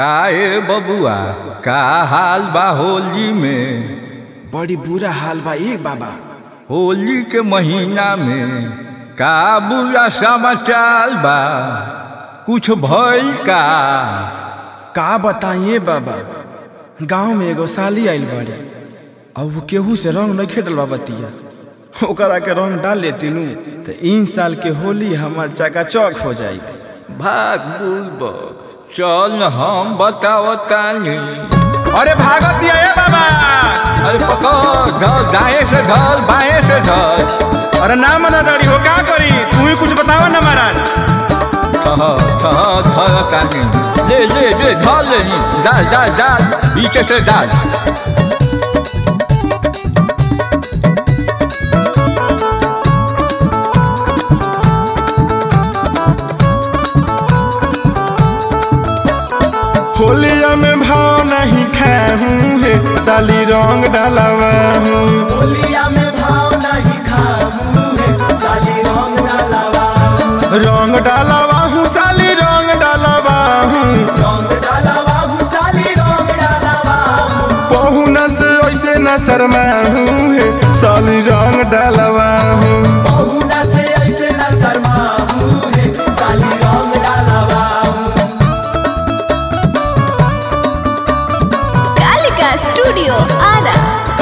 काहे बबुआ का हाल बा होली में। बड़ी बुरा हाल बा ए बाबा। होली के महीना में का बुरा समाचार बा, कुछ भइल का बताइए बाबा। गांव में एगो साली आइल बाड़ी और वो केहू से रंग नहीं खेटल बा बतिया। ओकरा के रंग डाल लेती नु तो इन साल के होली हमार चकाचौक हो जाई। भाग बुलबक चल न हम बतावतानी। अरे भागत दिया ए बाबा। अरे पकड़ धर, दाएं से धर बाएं से धर। अरे ना मना दाड़ी हो का करी, तू ही कुछ बतावा ना महाराज। धर तानी, ले धर ले, डाल पीछे से डाल। होलिया में भाव नहीं खाऊं है, साली रंग डालवा हूँ। होलिया में भाव नहीं खाऊं है, साली रंग डालवा रंग डालवा हूँ, साली रंग डालवा हूँ। रंग डालवा हूँ, साली रंग डालवा पहुना से ऐसे न शर्मा हूँ है, साली रंग डालवा हूँ। पहुना से ऐसे न शर्मा हूँ है, साली रंग डालवा कालिका स्टूडियो आरा।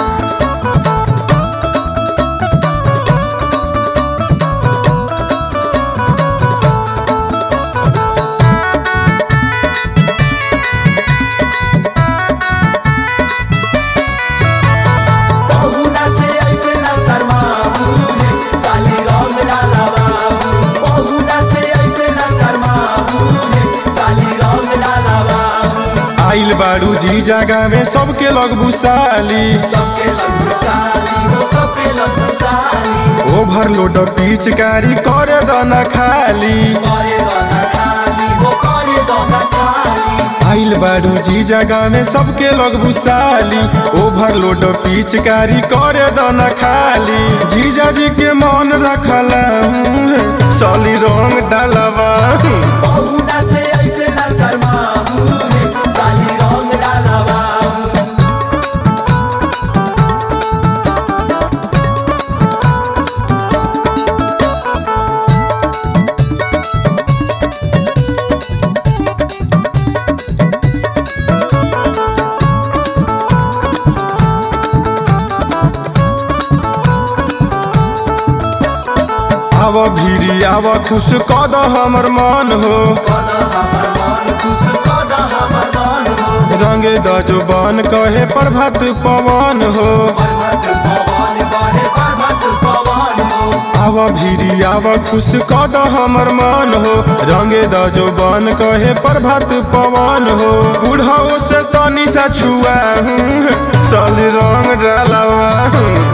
पहुना से ऐसे न शर्मा हूँ है, साली रंग डालवा पहुना से ऐसे न शर्मा हूँ है, साली रंग डालवा आइल बाड़ू जी जगह में सबके लगबू साली। सबके लगू साली हो, सबके लगू साली ओवरलोड पिचकारी करे दना खाली। करे दाना खाली हो, करे दाना खाली आइल बाड़ू जी जगह में सबके लगबू साली। ओवरलोड पिचकारी करे दना खाली। जीजा जी के मन रखला हूँ, साली रंग डालवा हूँ। पहुना से ऐसे न शर्मा हूँ है, साली रंग डालवा आव भीरी आव खुश कद हमर मन हो। कदा हमर मन खुश, कदा हमर मन हो रंगे दजबन कहे प्रभात पवन हो। पर्वत पवन बहे, पर्वत पवन हो आव भीरी आव खुश कद हमर मन हो। रंगे दजबन कहे प्रभात पवन हो। बूढ़ो से तनी सा छुआ हूँ, साली रंग डालवा हूँ।